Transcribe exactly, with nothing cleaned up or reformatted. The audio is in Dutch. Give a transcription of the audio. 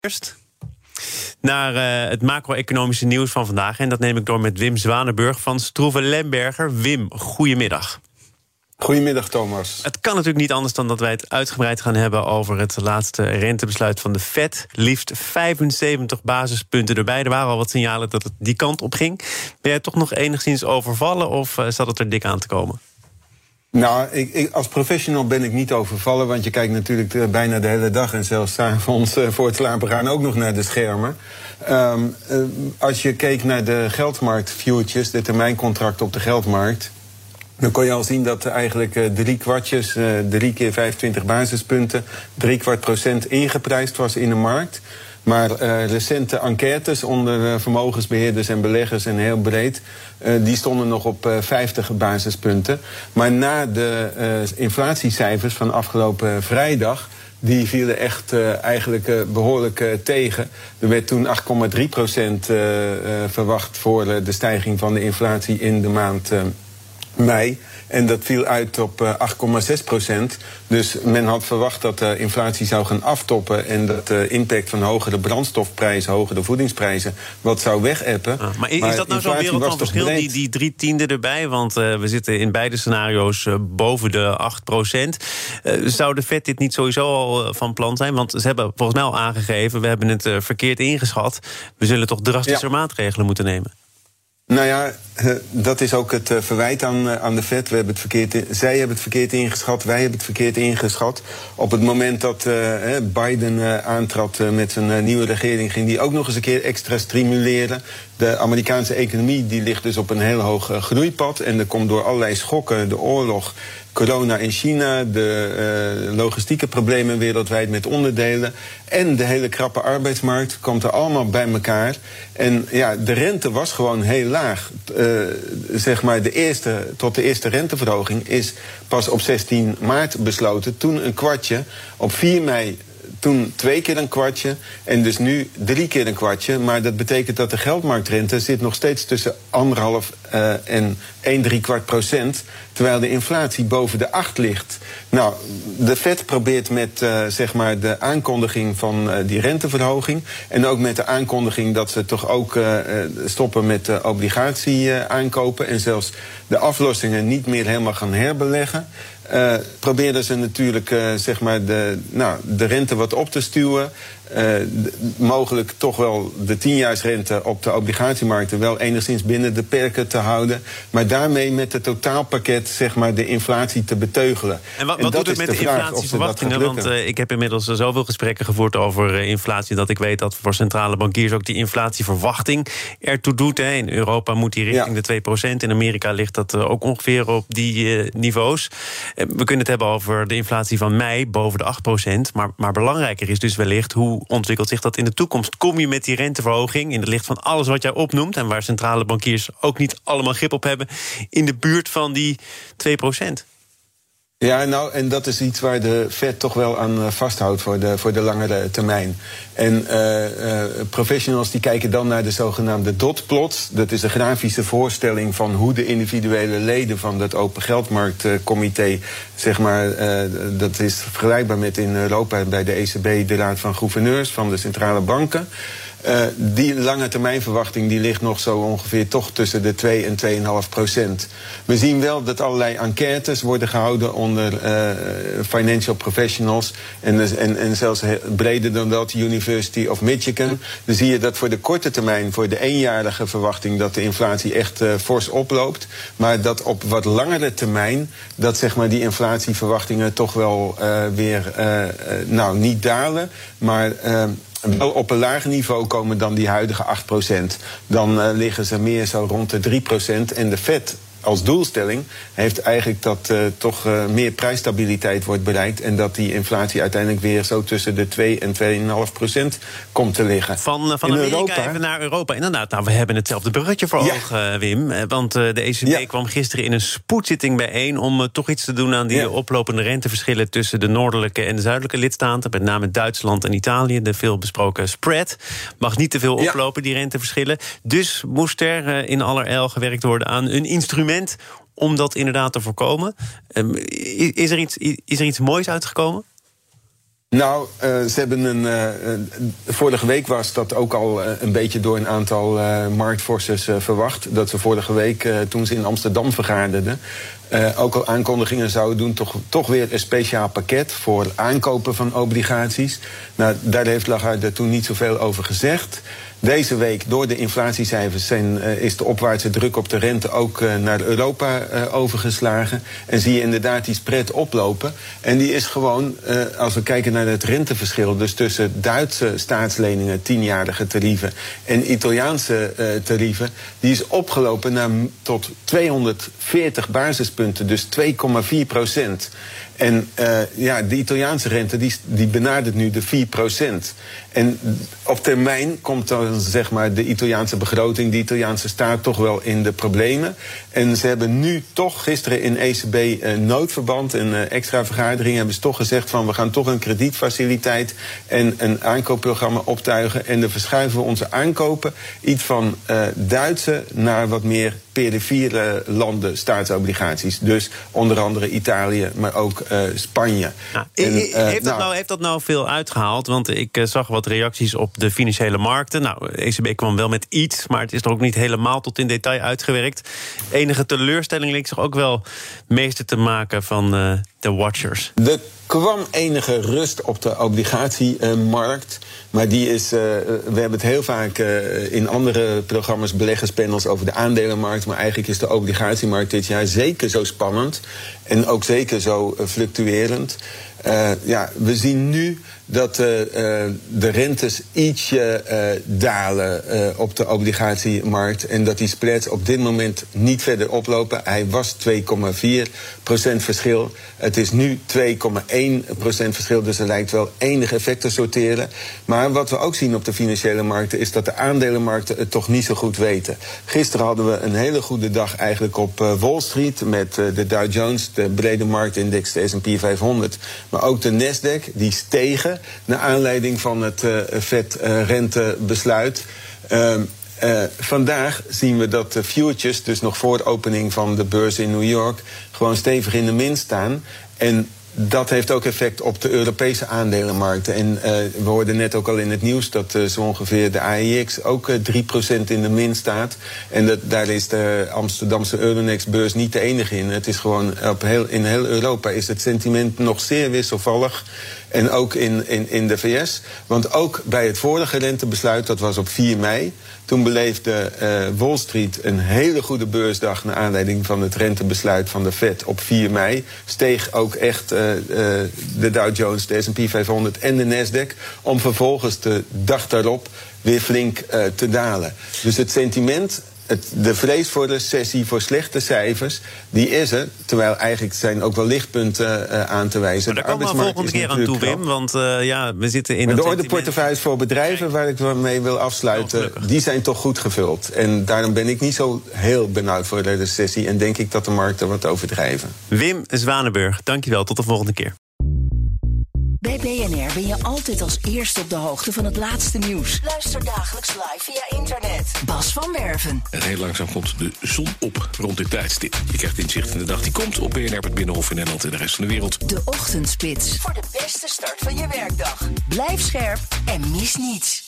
Eerst naar uh, het macro-economische nieuws van vandaag. En dat neem ik door met Wim Zwanenburg van Stroeven Lemberger. Wim, goedemiddag. Goedemiddag, Thomas. Het kan natuurlijk niet anders dan dat wij het uitgebreid gaan hebben over het laatste rentebesluit van de Fed. Liefst vijfenzeventig basispunten erbij. Er waren al wat signalen dat het die kant op ging. Ben jij toch nog enigszins overvallen of uh, zat het er dik aan te komen? Nou, ik, ik, als professional ben ik niet overvallen, want je kijkt natuurlijk uh, bijna de hele dag en zelfs 's avonds uh, voor het slapen gaan ook nog naar de schermen. Um, uh, als je keek naar de geldmarkt futures, de termijncontract op de geldmarkt, dan kon je al zien dat eigenlijk uh, drie kwartjes, uh, drie keer vijfentwintig basispunten, drie kwart procent ingeprijsd was in de markt. Maar uh, recente enquêtes onder uh, vermogensbeheerders en beleggers en heel breed, uh, die stonden nog op uh, vijftig basispunten. Maar na de uh, inflatiecijfers van afgelopen vrijdag, die vielen echt uh, eigenlijk uh, behoorlijk uh, tegen. Er werd toen acht komma drie procent uh, uh, verwacht voor uh, de stijging van de inflatie in de maand uh, mei. En dat viel uit op uh, acht komma zes procent. Dus men had verwacht dat de inflatie zou gaan aftoppen en dat de impact van hogere brandstofprijzen, hogere voedingsprijzen, wat zou wegappen. Ah, maar is, is dat nou zo'n wereld van verschil, die, die drie tiende erbij? Want uh, we zitten in beide scenario's uh, boven de acht procent. Uh, zou de Fed dit niet sowieso al uh, van plan zijn? Want ze hebben volgens mij al aangegeven, we hebben het uh, verkeerd ingeschat. We zullen toch drastischer ja. maatregelen moeten nemen. Nou ja, dat is ook het verwijt aan, aan de Fed. We hebben het verkeerd in, zij hebben het verkeerd ingeschat, wij hebben het verkeerd ingeschat. Op het moment dat uh, Biden uh, aantrad uh, met zijn uh, nieuwe regering, ging die ook nog eens een keer extra stimuleren. De Amerikaanse economie die ligt dus op een heel hoog uh, groeipad. En er komt door allerlei schokken, de oorlog, corona in China, de uh, logistieke problemen wereldwijd met onderdelen en de hele krappe arbeidsmarkt komt er allemaal bij elkaar. En ja, de rente was gewoon heel laag. Uh, zeg maar de eerste, tot de eerste renteverhoging is pas op zestien maart besloten. Toen een kwartje, op vier mei toen twee keer een kwartje en dus nu drie keer een kwartje. Maar dat betekent dat de geldmarktrente zit nog steeds tussen anderhalf uh, en een drie kwart procent, terwijl de inflatie boven de acht ligt. Nou, de Fed probeert met uh, zeg maar de aankondiging van uh, die renteverhoging en ook met de aankondiging dat ze toch ook uh, stoppen met uh, obligatie uh, aankopen en zelfs de aflossingen niet meer helemaal gaan herbeleggen. Uh, probeerden ze natuurlijk uh, zeg maar de, nou, de rente wat op te stuwen. Uh, de, mogelijk toch wel de tienjaarsrente op de obligatiemarkten wel enigszins binnen de perken te houden. Maar daarmee met het totaalpakket zeg maar de inflatie te beteugelen. En wat, wat en doet het met de, de inflatieverwachtingen? Want uh, ik heb inmiddels uh, zoveel gesprekken gevoerd over uh, inflatie dat ik weet dat voor centrale bankiers ook die inflatieverwachting ertoe doet. Hè. In Europa moet die richting ja. de twee procent. In Amerika ligt dat uh, ook ongeveer op die uh, niveaus. Uh, we kunnen het hebben over de inflatie van mei boven de acht procent. Maar, maar belangrijker is dus wellicht hoe ontwikkelt zich dat in de toekomst? Kom je met die renteverhoging in het licht van alles wat jij opnoemt en waar centrale bankiers ook niet allemaal grip op hebben, in de buurt van die twee procent? Ja, nou, en dat is iets waar de Fed toch wel aan vasthoudt voor de, voor de langere termijn. En uh, uh, professionals die kijken dan naar de zogenaamde dotplots. Dat is een grafische voorstelling van hoe de individuele leden van dat open geldmarktcomité, zeg maar, uh, dat is vergelijkbaar met in Europa bij de E C B, de Raad van Gouverneurs van de centrale banken. Uh, die lange termijnverwachting die ligt nog zo ongeveer toch tussen de twee en twee komma vijf procent. We zien wel dat allerlei enquêtes worden gehouden onder uh, financial professionals en, en, en zelfs breder dan dat, University of Michigan. Dan zie je dat voor de korte termijn, voor de eenjarige verwachting, dat de inflatie echt uh, fors oploopt. Maar dat op wat langere termijn, dat zeg maar die inflatieverwachtingen toch wel uh, weer, uh, uh, nou niet dalen, maar Uh, wel op een lager niveau komen dan die huidige acht procent. Dan uh, liggen ze meer zo rond de drie procent. En de Fed als doelstelling heeft eigenlijk dat uh, toch uh, meer prijsstabiliteit wordt bereikt en dat die inflatie uiteindelijk weer zo tussen de twee en twee komma vijf procent komt te liggen. Van, van Amerika Europa, even naar Europa. Inderdaad, nou, we hebben hetzelfde bruggetje voor ja. ogen, uh, Wim. Want uh, de E C B ja. kwam gisteren in een spoedzitting bijeen om uh, toch iets te doen aan die ja. oplopende renteverschillen tussen de noordelijke en de zuidelijke lidstaten, met name Duitsland en Italië. De veel besproken spread mag niet te veel oplopen, ja. die renteverschillen. Dus moest er uh, in allerijl gewerkt worden aan een instrument om dat inderdaad te voorkomen. Um, is, er iets, is er iets moois uitgekomen? Nou, uh, ze hebben een. Uh, vorige week was dat ook al uh, een beetje door een aantal uh, marktforcers uh, verwacht. Dat ze vorige week, uh, toen ze in Amsterdam vergaderden, uh, ook al aankondigingen zouden doen. Toch, toch weer een speciaal pakket voor aankopen van obligaties. Nou, daar heeft Lagarde toen niet zoveel over gezegd. Deze week, door de inflatiecijfers, zijn, uh, is de opwaartse druk op de rente ook uh, naar Europa uh, overgeslagen. En zie je inderdaad die spread oplopen. En die is gewoon, uh, als we kijken naar het renteverschil, dus tussen Duitse staatsleningen, tienjarige tarieven, en Italiaanse uh, tarieven, die is opgelopen naar tot tweehonderdveertig basispunten, dus twee komma vier procent. En uh, ja, de Italiaanse rente die, die benadert nu de vier procent. En op termijn komt dan zeg maar de Italiaanse begroting, de Italiaanse staat toch wel in de problemen. En ze hebben nu toch gisteren in E C B uh, noodverband, een uh, extra vergadering, hebben ze toch gezegd van we gaan toch een kredietfaciliteit en een aankoopprogramma optuigen. En dan verschuiven we onze aankopen iets van uh, Duitse naar wat meer perifere landen staatsobligaties. Dus onder andere Italië, maar ook uh, Spanje. Nou, en, uh, heeft, dat nou, nou, heeft dat nou veel uitgehaald? Want ik uh, zag wat reacties op de financiële markten. Nou, E C B kwam wel met iets, maar het is er ook niet helemaal tot in detail uitgewerkt. Enige teleurstelling leek zich ook wel meester te maken van uh, de watchers. Er kwam enige rust op de obligatiemarkt. Maar die is, uh, we hebben het heel vaak uh, in andere programma's, beleggerspanels, over de aandelenmarkt. Maar eigenlijk is de obligatiemarkt dit jaar zeker zo spannend. En ook zeker zo uh, fluctuerend. Uh, ja, we zien nu dat uh, uh, de rentes ietsje uh, dalen uh, op de obligatiemarkt. En dat die spreads op dit moment niet verder oplopen. Hij was twee komma vier procent verschil. Het is nu twee komma één procent verschil. Dus er lijkt wel enig effect te sorteren. Maar wat we ook zien op de financiële markten is dat de aandelenmarkten het toch niet zo goed weten. Gisteren hadden we een hele goede dag eigenlijk op uh, Wall Street met uh, de Dow Jones, de brede marktindex, de S en P vijfhonderd. Maar ook de Nasdaq, die stegen naar aanleiding van het uh, Fed-rentebesluit. Uh, uh, vandaag zien we dat de futures, dus nog voor de opening van de beurs in New York, gewoon stevig in de min staan. En dat heeft ook effect op de Europese aandelenmarkten. En uh, we hoorden net ook al in het nieuws dat uh, zo ongeveer de A E X ook uh, drie procent in de min staat. En dat, daar is de Amsterdamse Euronext-beurs niet de enige in. Het is gewoon op heel, in heel Europa is het sentiment nog zeer wisselvallig. En ook in, in, in de V S. Want ook bij het vorige rentebesluit, dat was op vier mei... toen beleefde uh, Wall Street een hele goede beursdag naar aanleiding van het rentebesluit van de Fed op vier mei. Steeg ook echt uh, uh, de Dow Jones, de S en P vijfhonderd en de Nasdaq, om vervolgens de dag daarop weer flink uh, te dalen. Dus het sentiment, het, de vrees voor de recessie, voor slechte cijfers, die is er. Terwijl eigenlijk zijn ook wel lichtpunten uh, aan te wijzen. Maar daar komen we volgende keer aan toe, Wim. Want uh, ja, we zitten in maar een de ordeportefeuilles voor bedrijven, waar ik mee wil afsluiten, oh, die zijn toch goed gevuld. En daarom ben ik niet zo heel benauwd voor de recessie en denk ik dat de markten wat overdrijven. Wim Zwanenburg, dankjewel. Tot de volgende keer. Bij B N R ben je altijd als eerste op de hoogte van het laatste nieuws. Luister dagelijks live via internet. Bas van Werven. En heel langzaam komt de zon op rond dit tijdstip. Je krijgt inzicht in de dag die komt op B N R, het Binnenhof in Nederland en de rest van de wereld. De Ochtendspits. Voor de beste start van je werkdag. Blijf scherp en mis niets.